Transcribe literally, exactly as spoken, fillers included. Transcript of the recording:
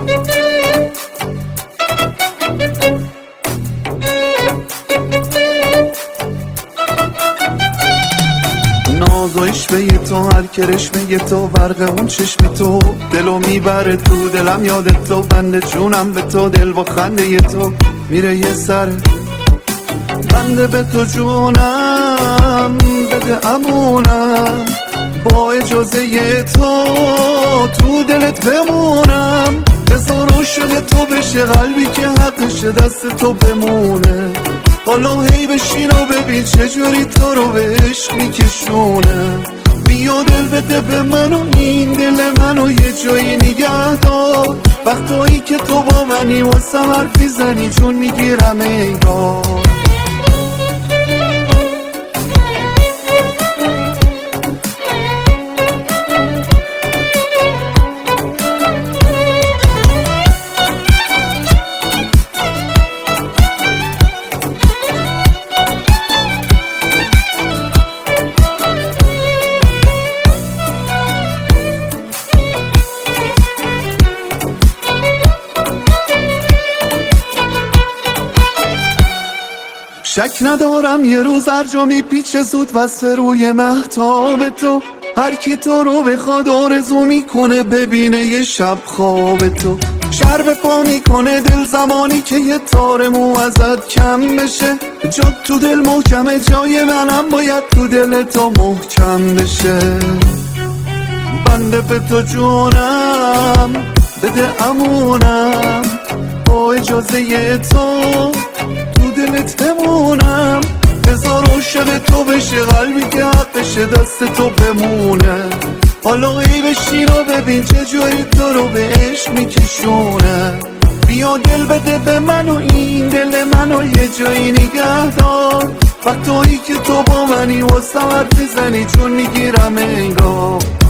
ناز و عشقه تو هر کرشمه تو برق اون چشم تو دلو میبره تو دلم یاد تو بنده جونم به تو دل با خنده تو میره یه سر بنده به تو جونم بده امونم با اجازه تو تو دلت بمونم بذار عاشق تو بشه قلبی که حقش دست تو بمونه حالا هی بشین و ببین چجوری تو رو به عشق میکشونه بیا دل بده به من و این دل منو یه جایی نگه دار وقتایی که تو با منی واسم حرفی زنی چون میگیرم انگار شک ندارم یه روز هر جا میپیچه زود واسه روی مهتاب تو هر کی تو رو بخواد آرزو میکنه ببینه یه شب خواب تو شر به پا میکنه دل زمانی که یه تار مو ازت کم بشه جا تو دل محکمه جای منم باید تو دل تو محکم بشه بنده به تو جونم بده امونم با اجازه تو دلت بمونم بذار عاشق تو بشه قلبی که حقش دست تو بمونه حالا ای بشین و ببین چجوری تو رو به عشق میکشونه بیا دل بده به من و این دل منو یه جایی نگه دار وقتایی که تو با منی واسم حرف میزنی چون میگیرم انگار